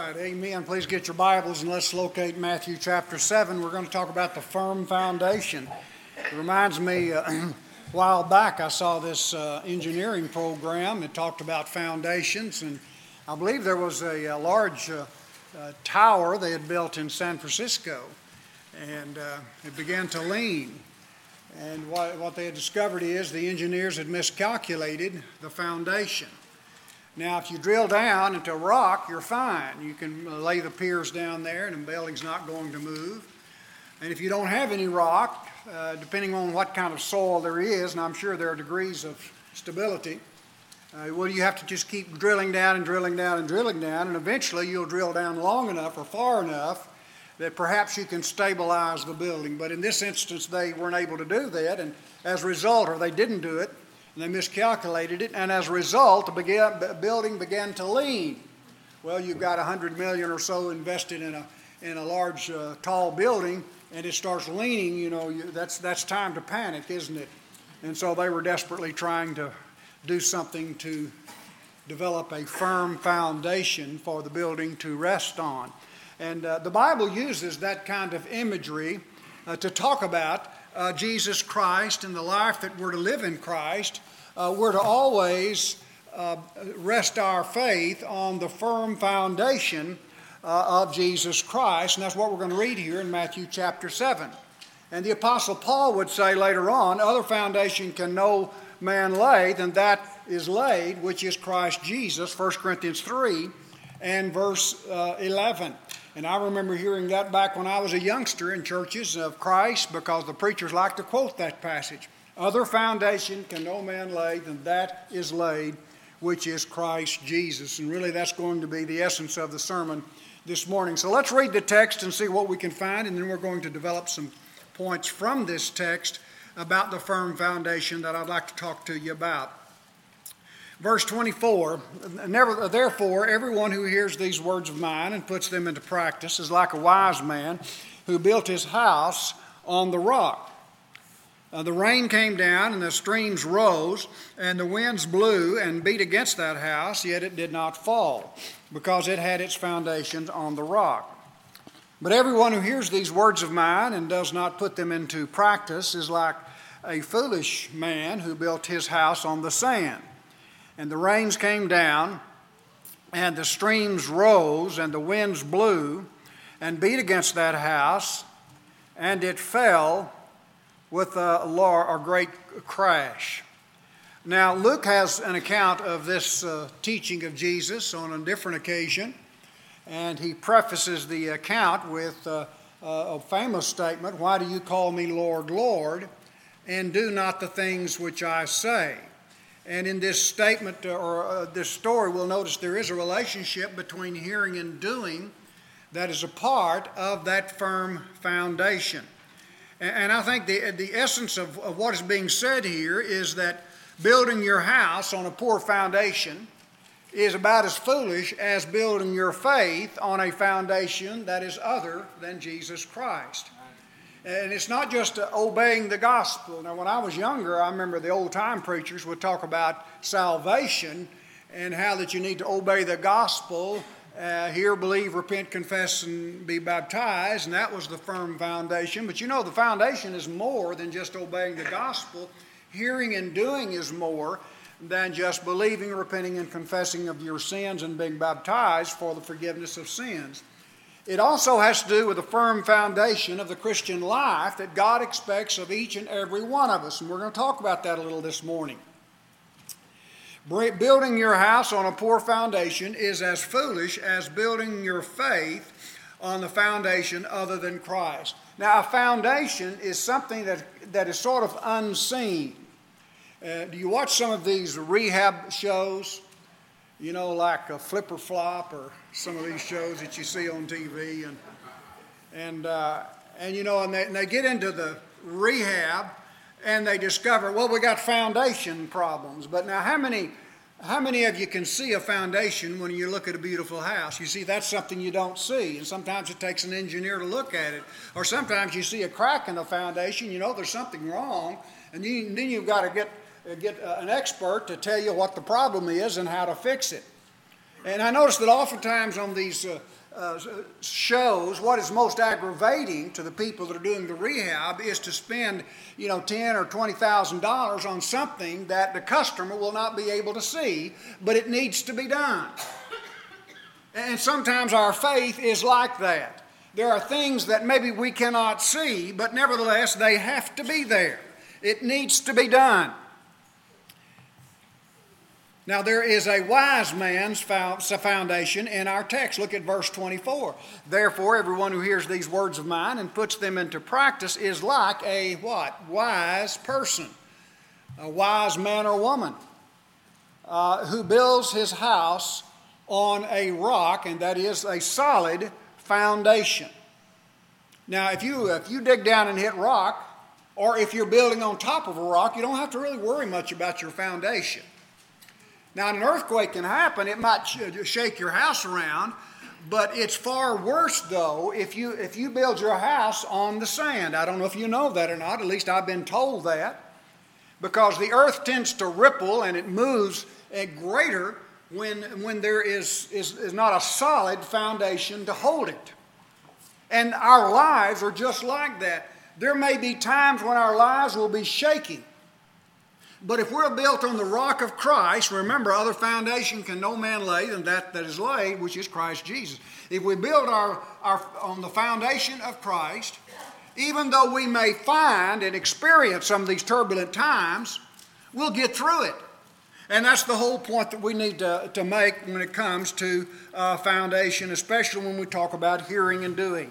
right, amen. Please get your Bibles and let's locate Matthew chapter 7. We're going to talk about the firm foundation. It reminds me, a while back I saw this engineering program. It talked about foundations, and I believe there was a large tower they had built in San Francisco, and it began to lean. And what they had discovered is the engineers had miscalculated the foundation. Now, if you drill down into rock, you're fine. You can lay the piers down there and the building's not going to move. And if you don't have any rock, depending on what kind of soil there is, and I'm sure there are degrees of stability, well, you have to just keep drilling down and drilling down and drilling down, and eventually you'll drill down long enough or far enough that perhaps you can stabilize the building. But in this instance, they weren't able to do that, and as a result, or they didn't do it, and they miscalculated it, and as a result, the building began to lean. Well, you've got $100 million or so invested in a large, tall building, and it starts leaning. You know, that's time to panic, isn't it? And so they were desperately trying to do something to develop a firm foundation for the building to rest on. And the Bible uses that kind of imagery to talk about Jesus Christ and the life that we're to live in Christ. We're to always rest our faith on the firm foundation of Jesus Christ. And that's what we're going to read here in Matthew chapter 7. And the Apostle Paul would say later on, other foundation can no man lay than that is laid, which is Christ Jesus, 1 Corinthians 3 and verse 11. And I remember hearing that back when I was a youngster in churches of Christ, because the preachers like to quote that passage. Other foundation can no man lay than that is laid, which is Christ Jesus. And really that's going to be the essence of the sermon this morning. So let's read the text and see what we can find, and then we're going to develop some points from this text about the firm foundation that I'd like to talk to you about. Verse 24, therefore, everyone who hears these words of mine and puts them into practice is like a wise man who built his house on the rock. The rain came down and the streams rose and the winds blew and beat against that house, yet it did not fall, because it had its foundations on the rock. But everyone who hears these words of mine and does not put them into practice is like a foolish man who built his house on the sand. And the rains came down, and the streams rose, and the winds blew, and beat against that house, and it fell with a great crash. Now, Luke has an account of this teaching of Jesus on a different occasion, and he prefaces the account with a famous statement, "Why do you call me Lord, Lord, and do not the things which I say?" And in this statement or this story, we'll notice there is a relationship between hearing and doing that is a part of that firm foundation. And I think the essence of what is being said here is that building your house on a poor foundation is about as foolish as building your faith on a foundation that is other than Jesus Christ. And it's not just obeying the gospel. Now, when I was younger, I remember the old-time preachers would talk about salvation and how that you need to obey the gospel, hear, believe, repent, confess, and be baptized, and that was the firm foundation. But you know, the foundation is more than just obeying the gospel. Hearing and doing is more than just believing, repenting, and confessing of your sins and being baptized for the forgiveness of sins. It also has to do with the firm foundation of the Christian life that God expects of each and every one of us. And we're going to talk about that a little this morning. Building your house on a poor foundation is as foolish as building your faith on the foundation other than Christ. Now, a foundation is something that is sort of unseen. Do you watch some of these rehab shows? You know, like a Flip or Flop or some of these shows that you see on TV, and you know, and they get into the rehab and they discover, well, we got foundation problems. But now, how many of you can see a foundation when you look at a beautiful house? You see, that's something you don't see, and sometimes it takes an engineer to look at it, or sometimes you see a crack in the foundation. You know, there's something wrong, and then you've got to get an expert to tell you what the problem is and how to fix it. And I notice that oftentimes on these shows, what is most aggravating to the people that are doing the rehab is to spend, $10,000 or $20,000 on something that the customer will not be able to see, but it needs to be done. And sometimes our faith is like that. There are things that maybe we cannot see, but nevertheless they have to be there. It needs to be done. Now there is a wise man's foundation in our text. Look at verse 24. Therefore, everyone who hears these words of mine and puts them into practice is like a what? Wise person. A wise man or woman who builds his house on a rock, and that is a solid foundation. Now, if you dig down and hit rock, or if you're building on top of a rock, you don't have to really worry much about your foundation. Now, an earthquake can happen. It might shake your house around, but it's far worse, though, if you build your house on the sand. I don't know if you know that or not. At least I've been told that, because the earth tends to ripple and it moves greater when there is not a solid foundation to hold it. And our lives are just like that. There may be times when our lives will be shaky. But if we're built on the rock of Christ, remember, other foundation can no man lay than that is laid, which is Christ Jesus. If we build on the foundation of Christ, even though we may find and experience some of these turbulent times, we'll get through it. And that's the whole point that we need to make when it comes to foundation, especially when we talk about hearing and doing.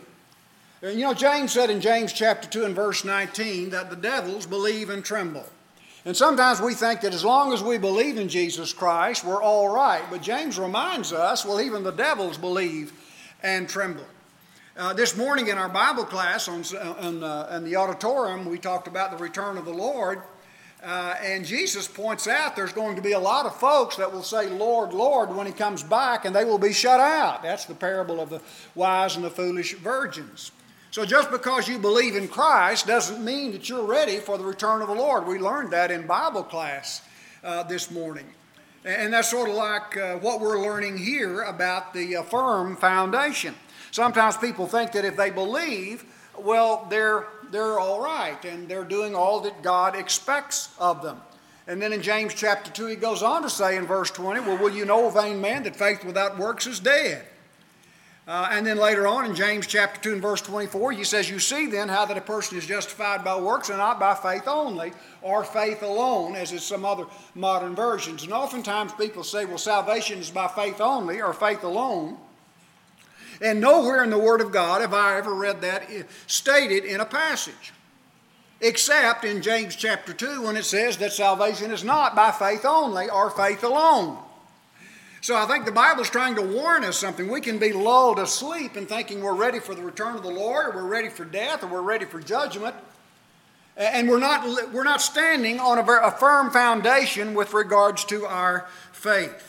James said in James chapter 2 and verse 19 that the devils believe and tremble. And sometimes we think that as long as we believe in Jesus Christ, we're all right. But James reminds us, well, even the devils believe and tremble. This morning in our Bible class in the auditorium, we talked about the return of the Lord. And Jesus points out there's going to be a lot of folks that will say, Lord, Lord, when he comes back, and they will be shut out. That's the parable of the wise and the foolish virgins. So just because you believe in Christ doesn't mean that you're ready for the return of the Lord. We learned that in Bible class this morning. And that's sort of like what we're learning here about the firm foundation. Sometimes people think that if they believe, well, they're all right and they're doing all that God expects of them. And then in James chapter 2, he goes on to say in verse 20, well, will you know, vain man, that faith without works is dead? And then later on in James chapter 2 and verse 24, he says, you see then how that a person is justified by works and not by faith only, or faith alone, as is some other modern versions. And oftentimes people say, well, salvation is by faith only or faith alone. And nowhere in the Word of God have I ever read that stated in a passage, except in James chapter 2 when it says that salvation is not by faith only or faith alone. So I think the Bible is trying to warn us something. We can be lulled asleep in thinking we're ready for the return of the Lord, or we're ready for death, or we're ready for judgment. And we're not standing on a firm foundation with regards to our faith.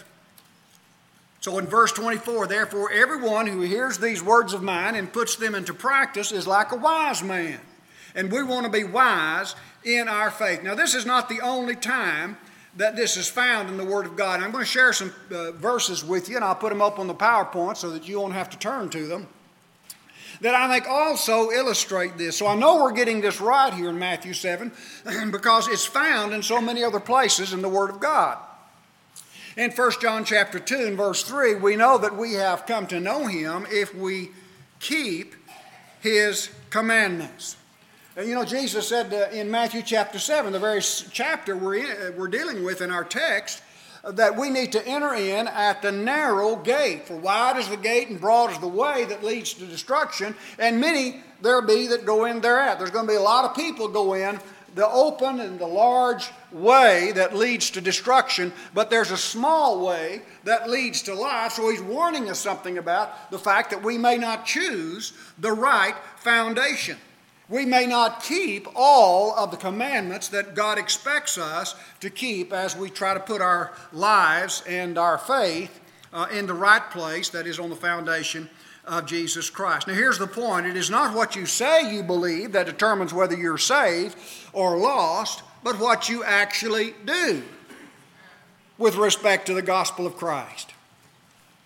So in verse 24, therefore everyone who hears these words of mine and puts them into practice is like a wise man. And we want to be wise in our faith. Now this is not the only time that this is found in the Word of God. And I'm going to share some verses with you, and I'll put them up on the PowerPoint so that you won't have to turn to them, that I think also illustrate this. So I know we're getting this right here in Matthew 7 because it's found in so many other places in the Word of God. In 1 John chapter 2 and verse 3, we know that we have come to know him if we keep his commandments. Jesus said in Matthew chapter 7, the very chapter we're dealing with in our text, that we need to enter in at the narrow gate. For wide is the gate and broad is the way that leads to destruction, and many there be that go in thereat. There's going to be a lot of people go in the open and the large way that leads to destruction, but there's a small way that leads to life. So he's warning us something about the fact that we may not choose the right foundation. We may not keep all of the commandments that God expects us to keep as we try to put our lives and our faith in the right place, that is on the foundation of Jesus Christ. Now here's the point. It is not what you say you believe that determines whether you're saved or lost, but what you actually do with respect to the gospel of Christ.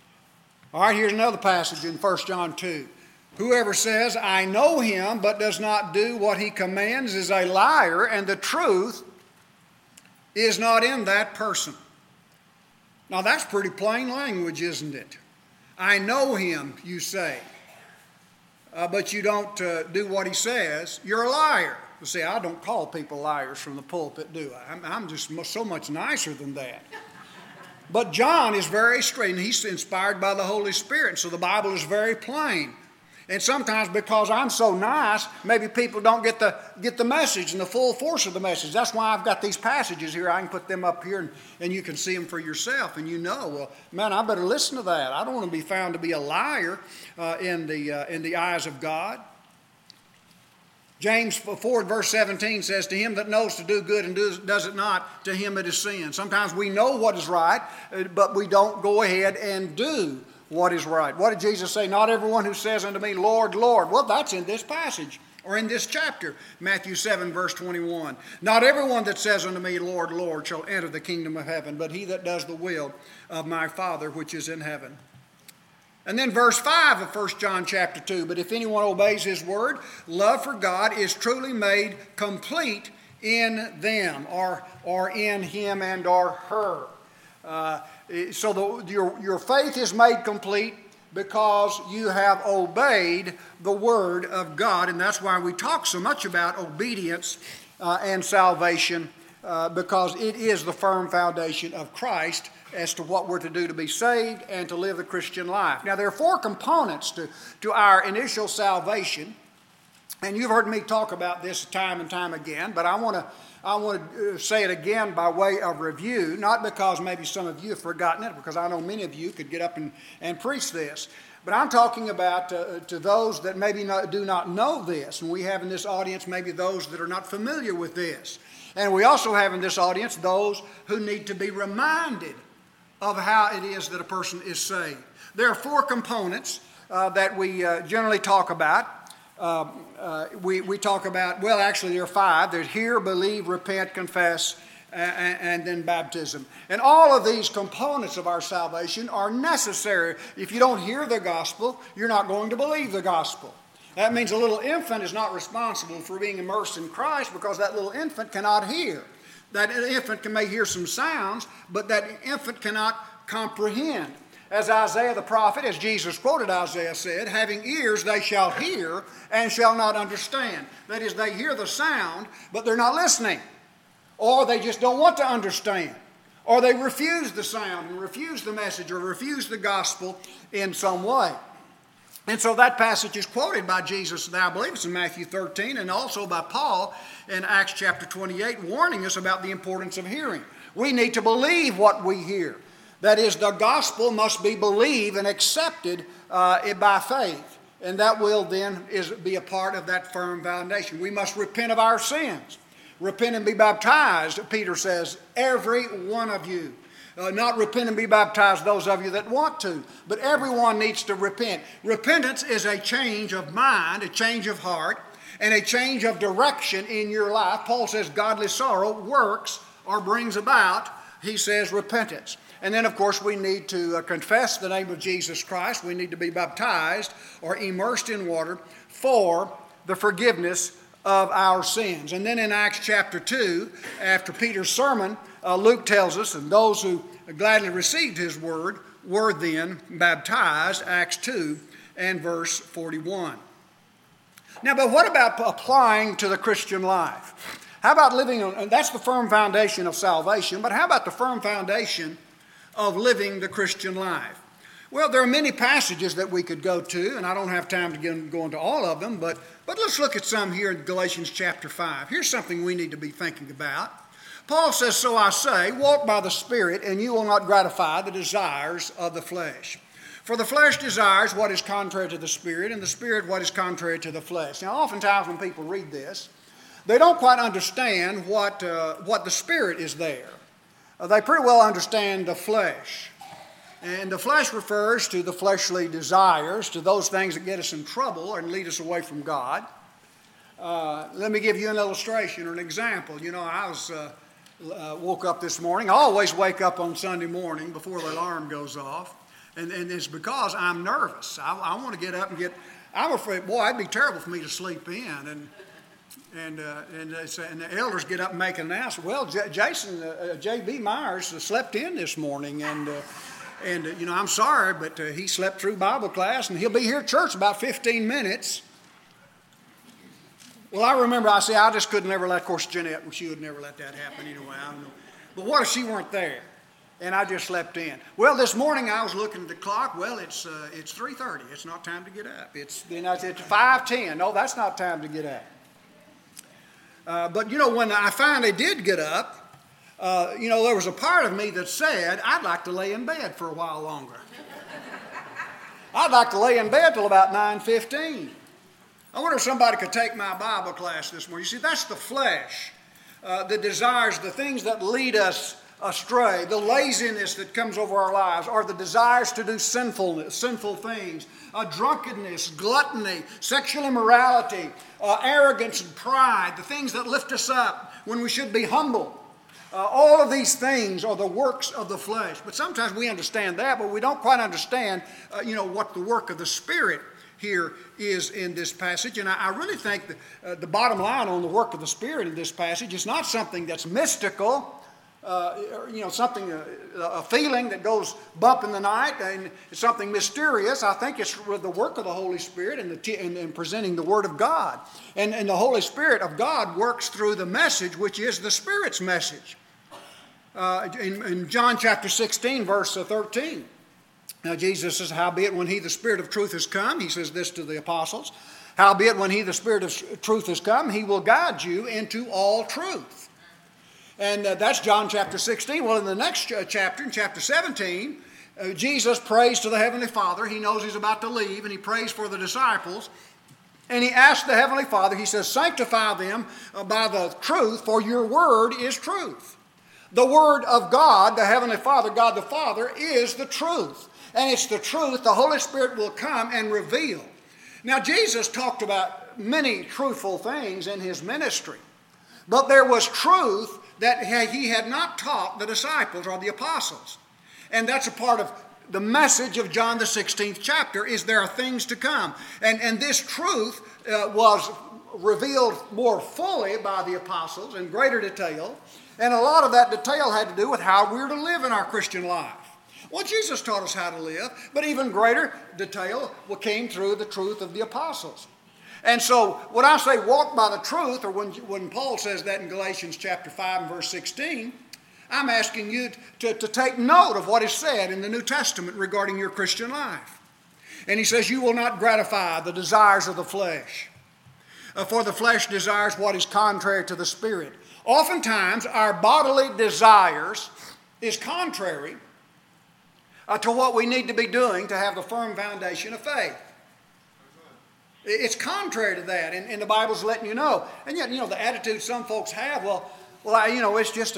All right, here's another passage in 1 John 2. Whoever says, I know him, but does not do what he commands is a liar, and the truth is not in that person. Now that's pretty plain language, isn't it? I know him, you say, but you don't do what he says. You're a liar. You see, I don't call people liars from the pulpit, do I? I'm just so much nicer than that. But John is very straight, and he's inspired by the Holy Spirit, so the Bible is very plain. And sometimes because I'm so nice, maybe people don't get the message and the full force of the message. That's why I've got these passages here. I can put them up here and you can see them for yourself. And you know, well, man, I better listen to that. I don't want to be found to be a liar in the eyes of God. James 4 verse 17 says, to him that knows to do good and does it not, to him it is sin. Sometimes we know what is right, but we don't go ahead and do what is right. What did Jesus say? Not everyone who says unto me, Lord, Lord. Well, that's in this passage or in this chapter, Matthew 7 verse 21. Not everyone that says unto me, Lord, Lord, shall enter the kingdom of heaven, but he that does the will of my Father which is in heaven. And then verse 5 of 1 John chapter 2, but if anyone obeys his word, love for God is truly made complete in them, or in him and or her. So your faith is made complete because you have obeyed the word of God, and that's why we talk so much about obedience and salvation, because it is the firm foundation of Christ as to what we're to do to be saved and to live the Christian life. Now, there are 4 components to our initial salvation, and you've heard me talk about this time and time again, but I want to say it again by way of review, not because maybe some of you have forgotten it, because I know many of you could get up and preach this. But I'm talking about to those that maybe do not know this, and we have in this audience maybe those that are not familiar with this. And we also have in this audience those who need to be reminded of how it is that a person is saved. There are 4 components that we generally talk about. We talk about, well, actually there are 5. There's hear, believe, repent, confess, and then baptism. And all of these components of our salvation are necessary. If you don't hear the gospel, you're not going to believe the gospel. That means a little infant is not responsible for being immersed in Christ because that little infant cannot hear. That infant may hear some sounds, but that infant cannot comprehend. As Isaiah the prophet, as Jesus quoted Isaiah, said, having ears they shall hear and shall not understand. That is, they hear the sound, but they're not listening. Or they just don't want to understand. Or they refuse the sound and refuse the message or refuse the gospel in some way. And so that passage is quoted by Jesus, and I believe it's in Matthew 13, and also by Paul in Acts chapter 28, warning us about the importance of hearing. We need to believe what we hear. That is, the gospel must be believed and accepted by faith. And that will then be a part of that firm foundation. We must repent of our sins. Repent and be baptized, Peter says, every one of you. Not repent and be baptized, those of you that want to, but everyone needs to repent. Repentance is a change of mind, a change of heart, and a change of direction in your life. Paul says godly sorrow works or brings about, he says, repentance. And then, of course, we need to confess the name of Jesus Christ. We need to be baptized or immersed in water for the forgiveness of our sins. And then in Acts chapter 2, after Peter's sermon, Luke tells us, and those who gladly received his word were then baptized, Acts 2 and verse 41. Now, but what about applying to the Christian life? How about living on, and that's the firm foundation of salvation, but how about the firm foundation of living the Christian life? Well, there are many passages that we could go to, and I don't have time to go into all of them, but let's look at some here in Galatians chapter 5. Here's something we need to be thinking about. Paul says, so I say, walk by the Spirit, and you will not gratify the desires of the flesh. For the flesh desires what is contrary to the Spirit, and the Spirit what is contrary to the flesh. Now, oftentimes when people read this, they don't quite understand what the Spirit is there. They pretty well understand the flesh. And the flesh refers to the fleshly desires, to those things that get us in trouble and lead us away from God. Let me give you an illustration or an example. You know, I woke up this morning. I always wake up on Sunday morning before the alarm goes off. And it's because I'm nervous. I want to get up and I'm afraid, boy, it'd be terrible for me to sleep in. And the elders get up and make an announcement. Well, Jason, J.B. Myers slept in this morning, and I'm sorry, but he slept through Bible class, and he'll be here at church about 15 minutes. Well, I remember I just could never let, of course, Jeanette, she would never let that happen anyway. I don't know. But what if she weren't there? And I just slept in. Well, this morning I was looking at the clock. Well, it's 3:30. It's not time to get up. It's 5:10. No, that's not time to get up. But when I finally did get up, there was a part of me that said, I'd like to lay in bed for a while longer. I'd like to lay in bed till about 9:15. I wonder if somebody could take my Bible class this morning. You see, that's the flesh, the desires, the things that lead us astray, the laziness that comes over our lives, or the desires to do sinful things, drunkenness, gluttony, sexual immorality, arrogance and pride, the things that lift us up when we should be humble. All of these things are the works of the flesh. But sometimes we understand that, but we don't quite understand, what the work of the Spirit here is in this passage. And I really think that the bottom line on the work of the Spirit in this passage is not something that's mystical, a feeling that goes bump in the night, and it's something mysterious. I think it's the work of the Holy Spirit in presenting the Word of God. And the Holy Spirit of God works through the message, which is the Spirit's message. In John chapter 16, verse 13, now Jesus says, howbeit when he, the Spirit of truth, is come, he says this to the apostles, howbeit when he, the Spirit of truth, is come, he will guide you into all truth. And that's John chapter 16. Well, in the next chapter, in chapter 17, Jesus prays to the Heavenly Father. He knows he's about to leave, and he prays for the disciples. And he asks the Heavenly Father, he says, sanctify them by the truth, for your word is truth. The word of God, the Heavenly Father, God the Father, is the truth. And it's the truth the Holy Spirit will come and reveal. Now, Jesus talked about many truthful things in his ministry. But there was truth that he had not taught the disciples or the apostles. And that's a part of the message of John the 16th chapter, is there are things to come. And this truth was revealed more fully by the apostles in greater detail. And a lot of that detail had to do with how we're to live in our Christian life. Well, Jesus taught us how to live, but even greater detail came through the truth of the apostles. And so when I say walk by the truth, or when Paul says that in Galatians chapter 5 and verse 16, I'm asking you to take note of what is said in the New Testament regarding your Christian life. And he says, you will not gratify the desires of the flesh. For the flesh desires what is contrary to the Spirit. Oftentimes, our bodily desires is contrary to what we need to be doing to have the firm foundation of faith. It's contrary to that, and the Bible's letting you know. And yet, the attitude some folks have, it's just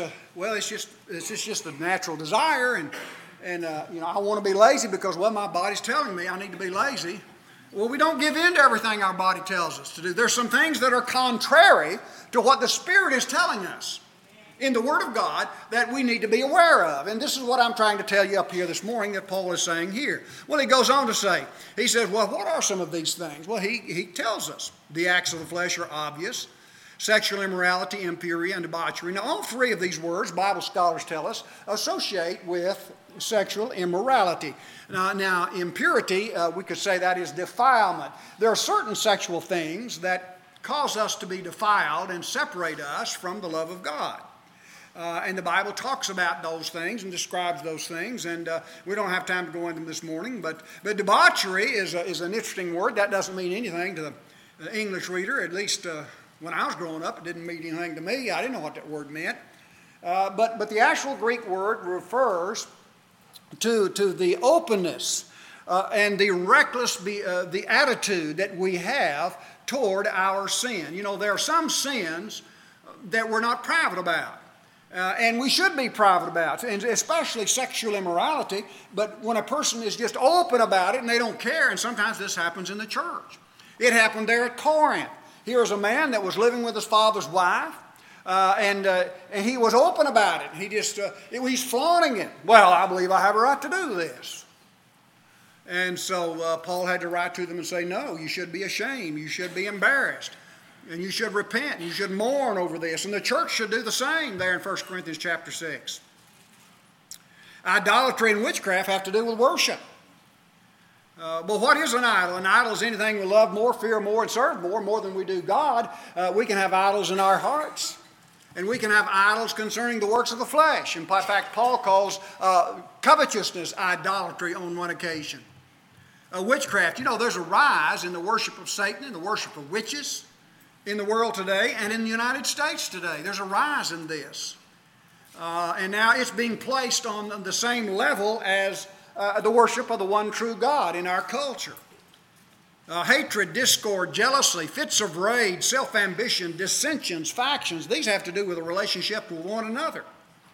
a natural desire, and I want to be lazy because, my body's telling me I need to be lazy. Well, we don't give in to everything our body tells us to do. There's some things that are contrary to what the Spirit is telling us in the Word of God that we need to be aware of. And this is what I'm trying to tell you up here this morning that Paul is saying here. Well, he goes on to say, he says, well, what are some of these things? Well, he tells us the acts of the flesh are obvious: sexual immorality, impurity, and debauchery. Now, all three of these words, Bible scholars tell us, associate with sexual immorality. Now impurity, we could say that is defilement. There are certain sexual things that cause us to be defiled and separate us from the love of God. And the Bible talks about those things and describes those things, and we don't have time to go into them this morning, but debauchery is an interesting word. That doesn't mean anything to the English reader, at least when I was growing up. It didn't mean anything to me. I didn't know what that word meant. But the actual Greek word refers to the openness and the reckless, the attitude that we have toward our sin. There are some sins that we're not private about. And we should be private about, and especially sexual immorality. But when a person is just open about it and they don't care, and sometimes this happens in the church. It happened there at Corinth. Here's a man that was living with his father's wife, and he was open about it. He's flaunting it. Well, I believe I have a right to do this. And so Paul had to write to them and say, no, you should be ashamed. You should be embarrassed. And you should repent. You should mourn over this. And the church should do the same there in 1 Corinthians chapter 6. Idolatry and witchcraft have to do with worship. But what is an idol? An idol is anything we love more, fear more, and serve more than we do God. We can have idols in our hearts. And we can have idols concerning the works of the flesh. In fact, Paul calls covetousness idolatry on one occasion. Witchcraft, there's a rise in the worship of Satan and the worship of witches in the world today and in the United States today. There's a rise in this. And now it's being placed on the same level as the worship of the one true God in our culture. Hatred, discord, jealousy, fits of rage, self-ambition, dissensions, factions, these have to do with a relationship with one another.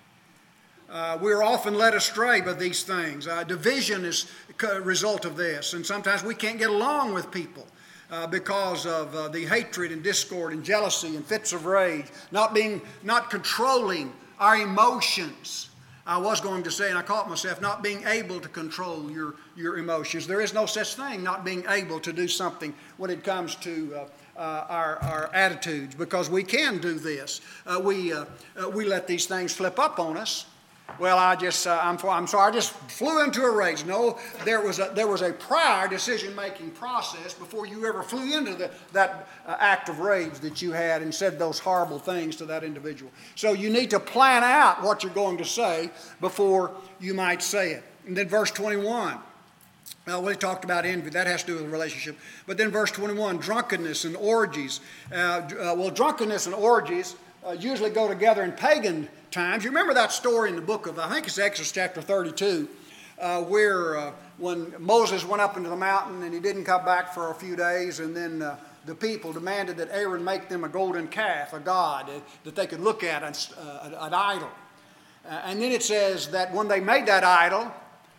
We're often led astray by these things. Division is a result of this, and sometimes we can't get along with people because of the hatred and discord and jealousy and fits of rage, not controlling our emotions. I was going to say, and I caught myself, not being able to control your emotions. There is no such thing, not being able to do something when it comes to our attitudes, because we can do this. We let these things flip up on us. Well, I'm sorry, I just flew into a rage. No, there was a prior decision-making process before you ever flew into that act of rage that you had and said those horrible things to that individual. So you need to plan out what you're going to say before you might say it. And then verse 21. We talked about envy. That has to do with a relationship. But then verse 21, drunkenness and orgies. Drunkenness and orgies usually go together in pagan times. You remember that story in the book of, I think it's Exodus chapter 32, where when Moses went up into the mountain and he didn't come back for a few days, and then the people demanded that Aaron make them a golden calf, a god, that they could look at, an idol. And then it says that when they made that idol,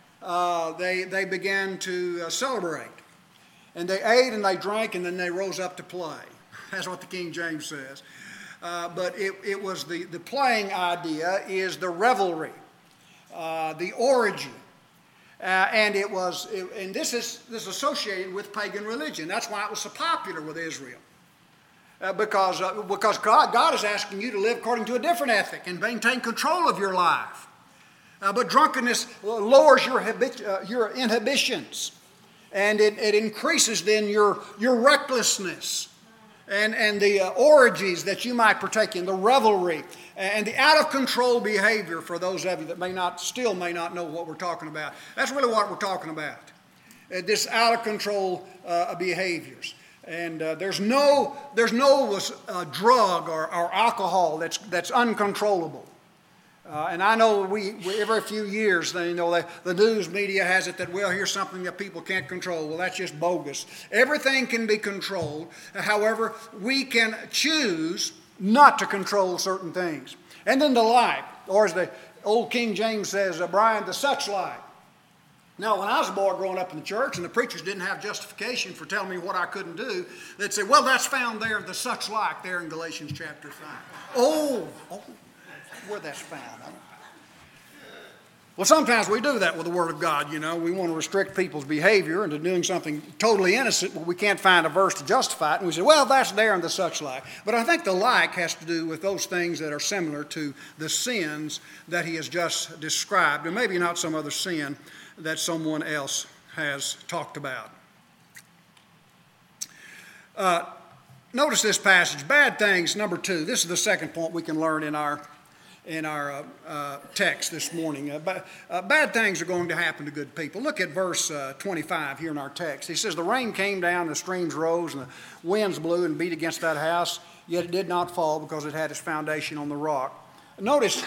they began to celebrate. And they ate and they drank, and then they rose up to play. That's what the King James says. But it was the playing idea is the revelry, the orgy. And this is associated with pagan religion. That's why it was so popular with Israel. Because God is asking you to live according to a different ethic and maintain control of your life. But drunkenness lowers your inhibitions, and it increases then your recklessness. And the orgies that you might partake in, the revelry, and the out-of-control behavior for those of you that still may not know what we're talking about. That's really what we're talking about, this out-of-control behaviors. And there's no drug or alcohol that's uncontrollable. And I know we every few years, the news media has it that, well, here's something that people can't control. Well, that's just bogus. Everything can be controlled. However, we can choose not to control certain things. And then the like, or as the old King James says, Brian, the such like. Now, when I was a boy growing up in the church and the preachers didn't have justification for telling me what I couldn't do, they'd say, well, that's found there, the such like, there in Galatians chapter 5. Oh. Where that's found. Well, sometimes we do that with the Word of God, We want to restrict people's behavior into doing something totally innocent, but we can't find a verse to justify it. And we say, well, that's there in the such like. But I think the like has to do with those things that are similar to the sins that he has just described, and maybe not some other sin that someone else has talked about. Notice this passage, bad things, number 2. This is the second point we can learn in our text this morning. Bad things are going to happen to good people. Look at verse 25 here in our text. He says, the rain came down, the streams rose, and the winds blew and beat against that house, yet it did not fall because it had its foundation on the rock. Notice,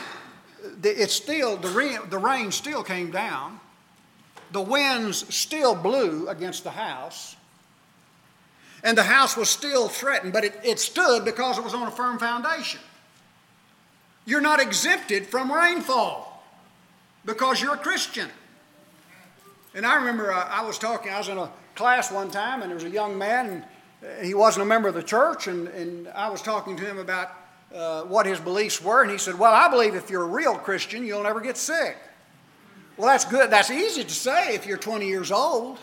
the rain still came down. The winds still blew against the house. And the house was still threatened, but it stood because it was on a firm foundation. You're not exempted from rainfall because you're a Christian. And I remember I was in a class one time, and there was a young man, and he wasn't a member of the church, and I was talking to him about what his beliefs were, and he said, well, I believe if you're a real Christian, you'll never get sick. Well, that's good. That's easy to say if you're 20 years old.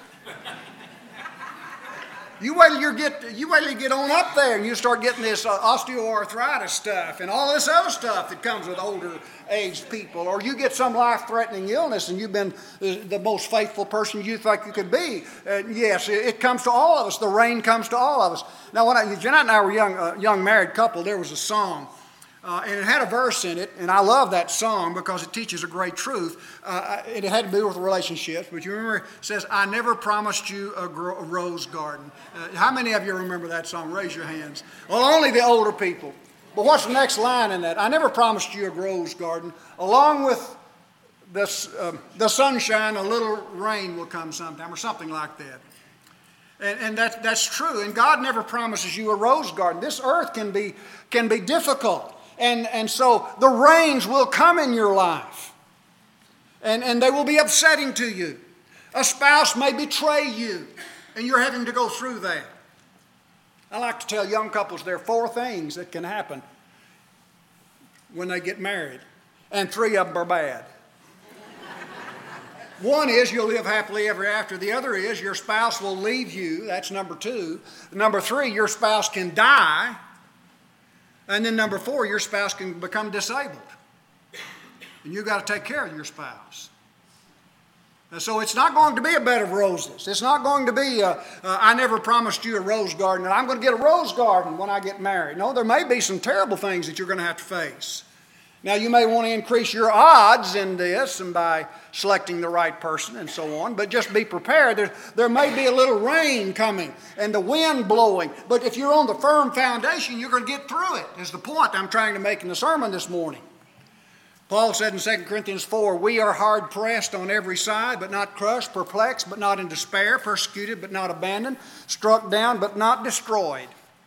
You wait till you get on up there and you start getting this osteoarthritis stuff and all this other stuff that comes with older aged people. Or you get some life-threatening illness and you've been the most faithful person you think you could be. Yes, it comes to all of us. The rain comes to all of us. Now, when Jeanette and I were young married couple, there was a song. And it had a verse in it, and I love that song because it teaches a great truth. It had to do with relationships, but you remember it says, I never promised you a rose garden. How many of you remember that song? Raise your hands. Well, only the older people. But what's the next line in that? I never promised you a rose garden. Along with the sunshine, a little rain will come sometime, or something like that. And that's true. And God never promises you a rose garden. This earth can be difficult. And so the rains will come in your life. And they will be upsetting to you. A spouse may betray you, and you're having to go through that. I like to tell young couples there are 4 things that can happen when they get married, and 3 of them are bad. One is you'll live happily ever after. The other is your spouse will leave you. That's number 2. Number 3, your spouse can die. And then number 4, your spouse can become disabled. And you've got to take care of your spouse. And so it's not going to be a bed of roses. It's not going to be, I never promised you a rose garden, and I'm going to get a rose garden when I get married. No, there may be some terrible things that you're going to have to face. Now, you may want to increase your odds in this and by selecting the right person and so on, but just be prepared. There may be a little rain coming and the wind blowing, but if you're on the firm foundation, you're going to get through it, is the point I'm trying to make in the sermon this morning. Paul said in 2 Corinthians 4, we are hard pressed on every side, but not crushed, perplexed, but not in despair, persecuted, but not abandoned, struck down, but not destroyed.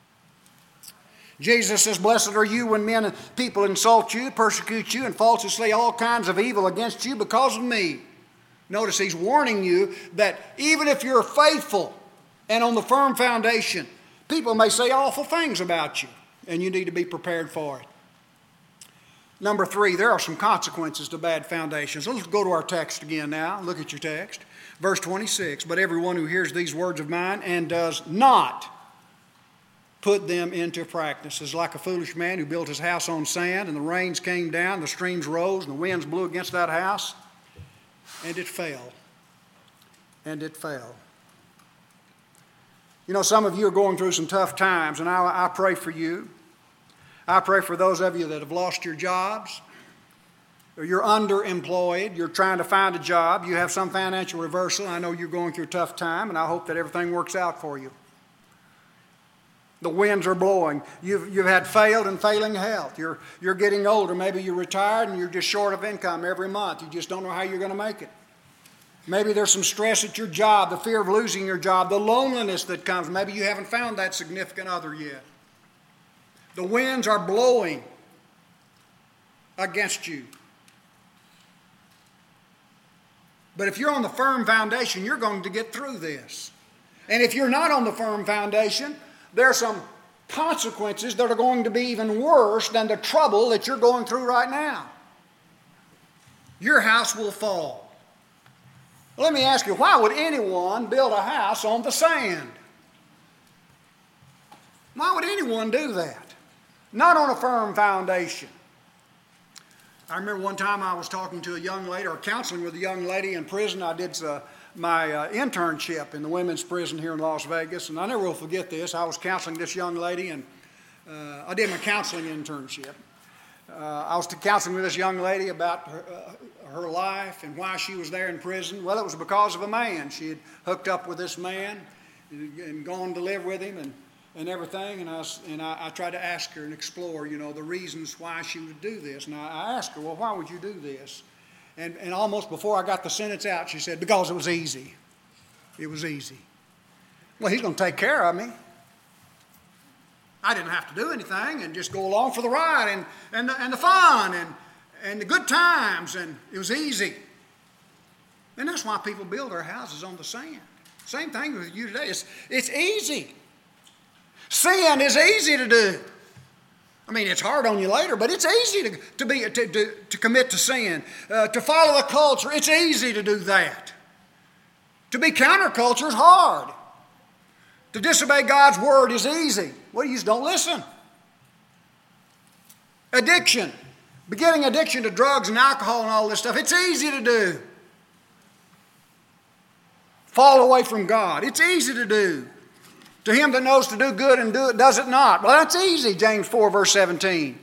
Jesus says, blessed are you when men and people insult you, persecute you, and falsely say all kinds of evil against you because of me. Notice he's warning you that even if you're faithful and on the firm foundation, people may say awful things about you, and you need to be prepared for it. Number 3, there are some consequences to bad foundations. Let's go to our text again now. Look at your text. Verse 26, but everyone who hears these words of mine and does not put them into practice is like a foolish man who built his house on sand, and the rains came down, the streams rose, and the winds blew against that house, and it fell. And it fell. You know, some of you are going through some tough times, and I pray for you. I pray for those of you that have lost your jobs, or you're underemployed, you're trying to find a job, you have some financial reversal. I know you're going through a tough time, and I hope that everything works out for you. The winds are blowing. You've had failed and failing health. You're getting older. Maybe you're retired and you're just short of income every month. You just don't know how you're going to make it. Maybe there's some stress at your job, the fear of losing your job, the loneliness that comes. Maybe you haven't found that significant other yet. The winds are blowing against you. But if you're on the firm foundation, you're going to get through this. And if you're not on the firm foundation, there are some consequences that are going to be even worse than the trouble that you're going through right now. Your house will fall. Let me ask you, why would anyone build a house on the sand? Why would anyone do that? Not on a firm foundation. I remember one time I was talking to a young lady, or counseling with a young lady in prison. I did my internship in the women's prison here in Las Vegas, and I never will forget this. I was counseling this young lady, and I did my counseling internship. I was counseling with this young lady about her life and why she was there in prison. Well, it was because of a man. She had hooked up with this man and gone to live with him and everything, and I tried to ask her and explore, the reasons why she would do this. And I asked her, well, why would you do this? And almost before I got the sentence out, she said, because it was easy. It was easy. Well, he's going to take care of me. I didn't have to do anything and just go along for the ride and the fun and the good times, and it was easy. And that's why people build their houses on the sand. Same thing with you today. It's easy. Sin is easy to do. I mean, it's hard on you later, but it's easy to commit to sin, to follow the culture. It's easy to do that. To be counterculture is hard. To disobey God's word is easy. Well, you just don't listen. Addiction, beginning addiction to drugs and alcohol and all this stuff, it's easy to do. Fall away from God, it's easy to do. To him that knows to do good and does it not. Well, that's easy, James 4, verse 17.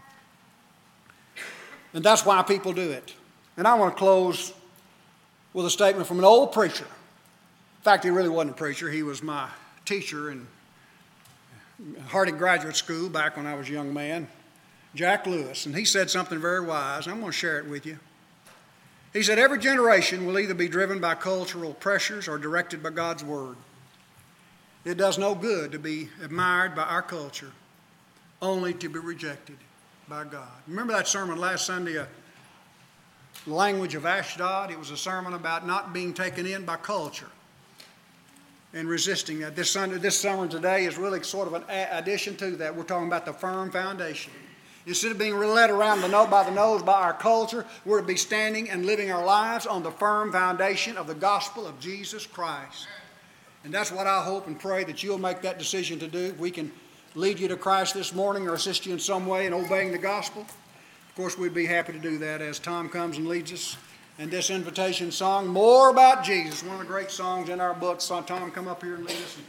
And that's why people do it. And I want to close with a statement from an old preacher. In fact, he really wasn't a preacher. He was my teacher in Harding Graduate School back when I was a young man, Jack Lewis. And he said something very wise, and I'm going to share it with you. He said, every generation will either be driven by cultural pressures or directed by God's word. It does no good to be admired by our culture, only to be rejected by God. Remember that sermon last Sunday, The Language of Ashdod? It was a sermon about not being taken in by culture and resisting that. This sermon today is really sort of an addition to that. We're talking about the firm foundation. Instead of being led around by the nose by our culture, we're to be standing and living our lives on the firm foundation of the gospel of Jesus Christ. And that's what I hope and pray that you'll make that decision to do. If we can lead you to Christ this morning or assist you in some way in obeying the gospel, of course, we'd be happy to do that as Tom comes and leads us. And this invitation song, More About Jesus, one of the great songs in our book. So Tom, come up here and lead us.